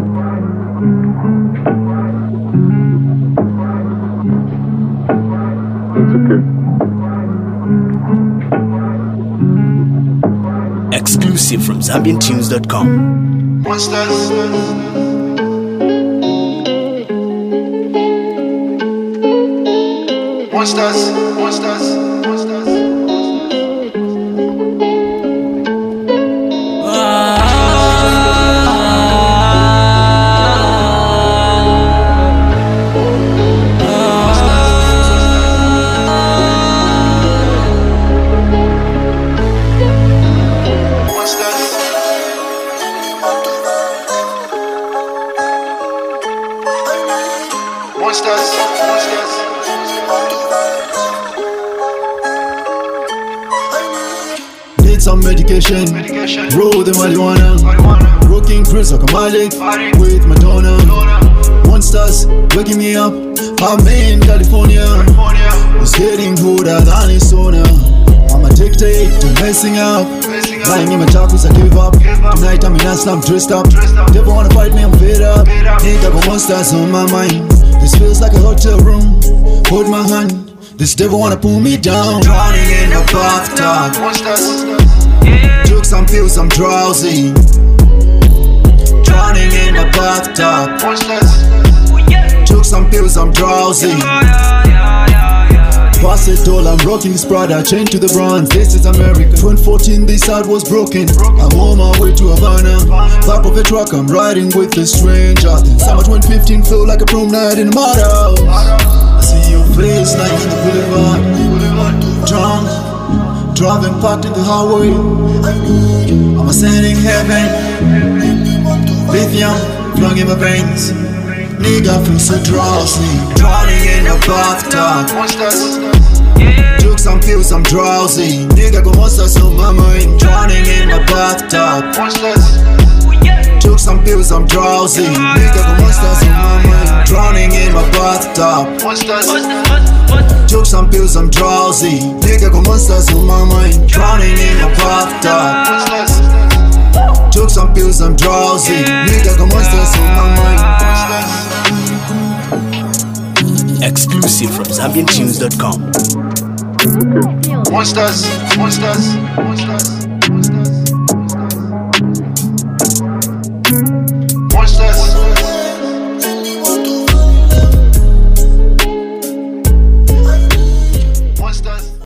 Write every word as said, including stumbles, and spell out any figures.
Exclusive from Zambian Tunes dot com. Monsters. Monsters, monsters, monsters. Monsters, monsters. Need some medication, Medication. roll the marijuana, Marijuana. rocking Chris like a Malik Malik. with Madonna. Donna. Monsters waking me up, I'm in California. California. It's getting colder than it's sauna. I'm addicted to messing up. Messing up. Lying in my jacuzzi, I give up. Give up. Tonight I'm in a slum, dressed up. Dressed up. Never wanna fight me, I'm fed up. Fed up. Nigga got monsters on my mind. This feels like a hotel room. Hold my hand. This devil wanna pull me down. Drowning in a bathtub. Monsters. Took some pills, I'm drowsy. Drowning in a bathtub. Monsters. Took some pills, I'm drowsy. Pass it all, I'm rocking this Prada, chain to the bronze. This is America. twenty fourteen, this heart was broken. I'm on my way to Havana. Back of a truck, I'm riding with a stranger. Summer twenty fifteen feel like a prom night in the motto. I see your face like in the boulevard. Drunk, driving parked in the highway. I'm ascending heaven. Lithium flowing in my veins. Nigga feel so drowsy. Drowning in a bathtub. Monsters. Took some pills, I'm drowsy. Nigga got monsters on my mind. Drowning in a bathtub. Monsters. Took some pills, I'm drowsy. Nigga got monsters on my mind. Drowning in my bathtub. Monsters. Took some pills, I'm drowsy. Nigga got monsters on my mind. Drowning in my bathtub. Monsters. Took some pills, I'm drowsy. Nigga got monsters on my mind. Exclusive from Zambian Tunes dot com. Monsters, monsters, monsters.